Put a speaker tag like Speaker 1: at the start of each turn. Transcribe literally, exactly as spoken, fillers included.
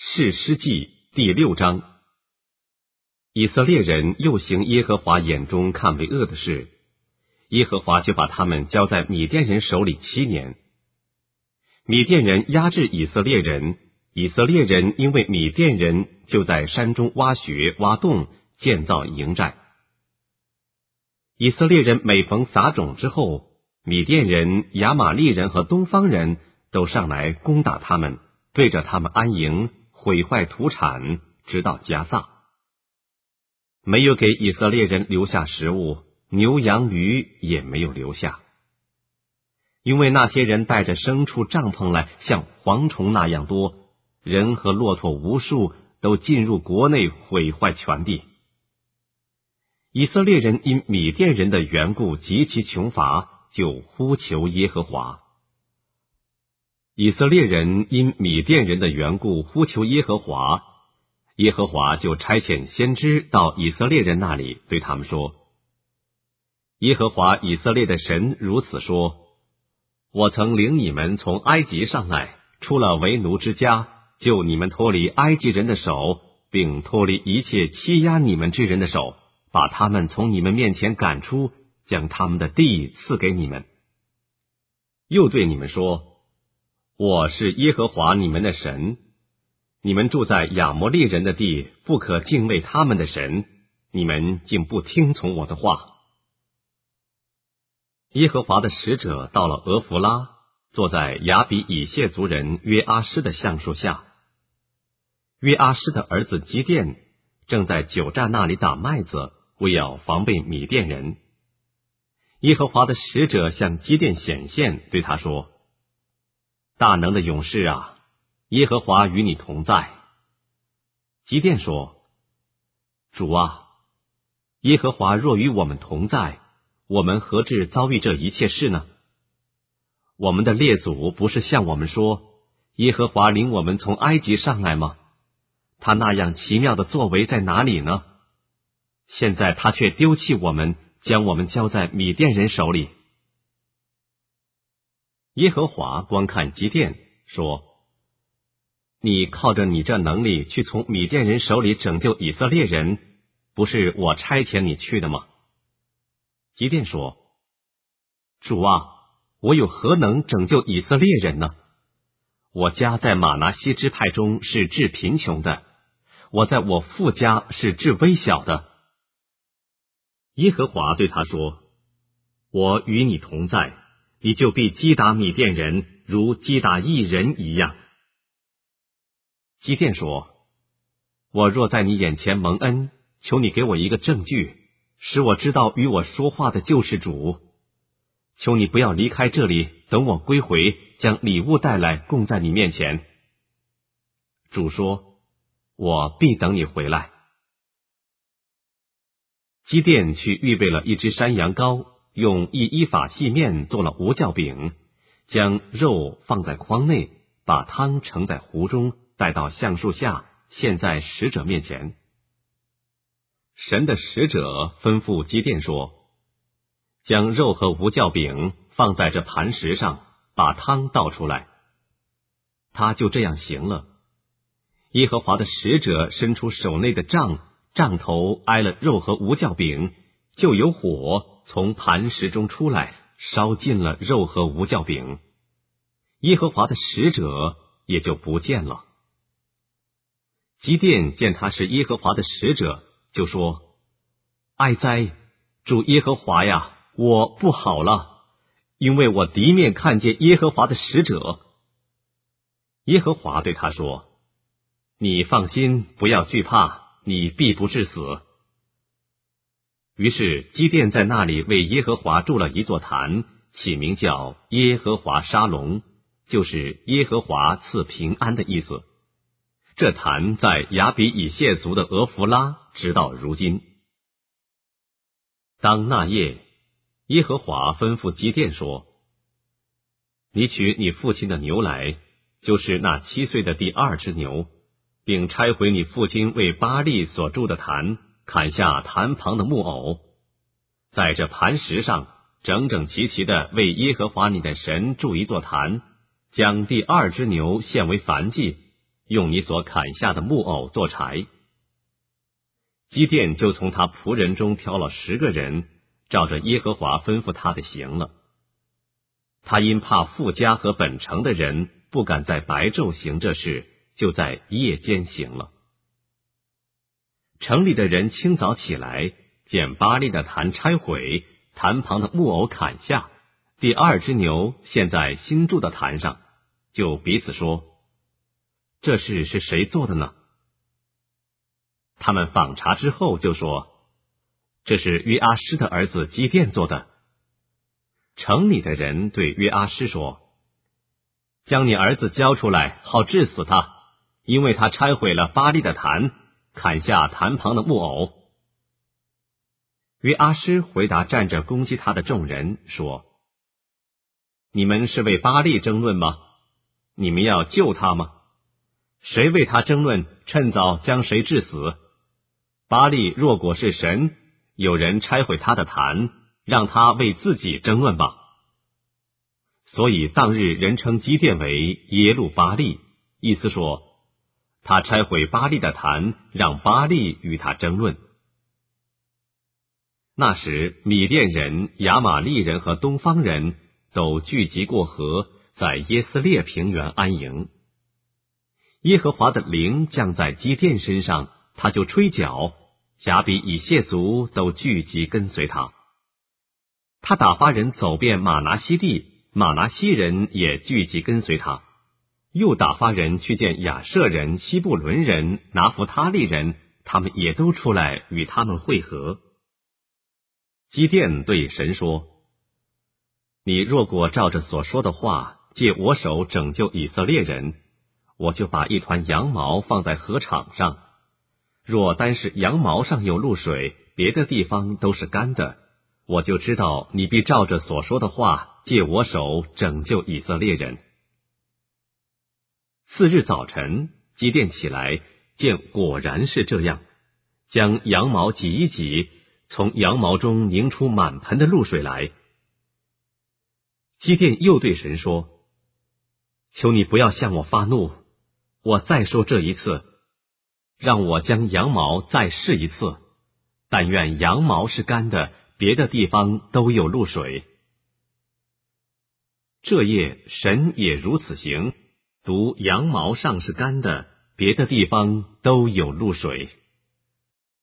Speaker 1: 士师记第六章。以色列人又行耶和华眼中看为恶的事，耶和华就把他们交在米甸人手里七年。米甸人压制以色列人，以色列人因为米甸人就在山中挖穴挖洞，建造营寨。以色列人每逢撒种之后，米甸人、亚玛利人和东方人都上来攻打他们，对着他们安营，毁坏土产，直到加萨。没有给以色列人留下食物，牛羊鱼也没有留下，因为那些人带着牲畜帐篷来，像蝗虫那样多，人和骆驼无数，都进入国内，毁坏全地。以色列人因米甸人的缘故极其穷乏，就呼求耶和华。以色列人因米甸人的缘故呼求耶和华，耶和华就差遣先知到以色列人那里，对他们说：耶和华以色列的神如此说，我曾领你们从埃及上来，出了为奴之家，救你们脱离埃及人的手，并脱离一切欺压你们之人的手，把他们从你们面前赶出，将他们的地赐给你们。又对你们说，我是耶和华你们的神，你们住在亚摩利人的地，不可敬畏他们的神，你们竟不听从我的话。耶和华的使者到了俄弗拉，坐在亚比以谢族人约阿施的橡树下。约阿施的儿子基甸正在酒榨那里打麦子，为要防备米甸人。耶和华的使者向基甸显现，对他说：大能的勇士啊，耶和华与你同在。基甸说：主啊，耶和华若与我们同在，我们何至遭遇这一切事呢？我们的列祖不是向我们说，耶和华领我们从埃及上来吗？他那样奇妙的作为在哪里呢？现在他却丢弃我们，将我们交在米甸人手里。耶和华观看基甸，说：你靠着你这能力去从米甸人手里拯救以色列人，不是我差遣你去的吗？基甸说：主啊，我有何能拯救以色列人呢？我家在玛拿西支派中是至贫穷的，我在我父家是至微小的。耶和华对他说：我与你同在，你就必击打米甸人，如击打一人一样。基甸说：我若在你眼前蒙恩，求你给我一个证据，使我知道与我说话的就是主。求你不要离开这里，等我归回，将礼物带来供在你面前。主说：我必等你回来。基甸去预备了一只山羊羔，用一伊法细面做了无酵饼，将肉放在筐内，把汤盛在壶中，带到橡树下，献在使者面前。神的使者吩咐基甸说：将肉和无酵饼放在这磐石上，把汤倒出来。他就这样行了。耶和华的使者伸出手内的杖，杖头挨了肉和无酵饼，就有火从磐石中出来，烧尽了肉和无酵饼。耶和华的使者也就不见了。基甸见他是耶和华的使者，就说：哀哉，主耶和华呀，我不好了，因为我敌面看见耶和华的使者。耶和华对他说：你放心，不要惧怕，你必不致死。于是基甸在那里为耶和华筑了一座坛，起名叫耶和华沙龙，就是耶和华赐平安的意思。这坛在亚比以谢族的俄弗拉，直到如今。当那夜，耶和华吩咐基甸说：你取你父亲的牛来，就是那七岁的第二只牛，并拆毁你父亲为巴力所筑的坛，砍下坛旁的木偶，在这磐石上整整齐齐的为耶和华你的神筑一座坛，将第二只牛献为燔祭， 用你所砍下的木偶做柴。基甸就从他仆人中挑了十个人，照着耶和华吩咐他的行了。他因怕富家和本城的人不敢在白昼行这事，就在夜间行了。城里的人清早起来，见巴力的坛拆毁，坛旁的木偶砍下，第二只牛献在新筑的坛上，就彼此说：这事是谁做的呢？他们访查之后就说：这是约阿施的儿子基甸做的。城里的人对约阿施说：将你儿子交出来，好治死他，因为他拆毁了巴力的坛，砍下坛旁的木偶。约阿施回答站着攻击他的众人说：你们是为巴力争论吗？你们要救他吗？谁为他争论，趁早将谁治死。巴力若果是神，有人拆毁他的坛，让他为自己争论吧。所以当日人称基甸为耶路巴力，意思说他拆毁巴力的坛，让巴力与他争论。那时米甸人、亚玛利人和东方人都聚集过河，在耶斯列平原安营。耶和华的灵降在基甸身上，他就吹角，亚比以谢族都聚集跟随他。他打发人走遍马拿西地，马拿西人也聚集跟随他。又打发人去见亚舍人、西布伦人、拿弗他利人，他们也都出来与他们会合。基甸对神说：你若果照着所说的话，借我手拯救以色列人，我就把一团羊毛放在禾场上，若单是羊毛上有露水，别的地方都是干的，我就知道你必照着所说的话，借我手拯救以色列人。次日早晨，基甸起来，见果然是这样，将羊毛挤一挤，从羊毛中拧出满盆的露水来。基甸又对神说：求你不要向我发怒，我再说这一次，让我将羊毛再试一次，但愿羊毛是干的，别的地方都有露水。这夜神也如此行，独羊毛上是干的，别的地方都有露水。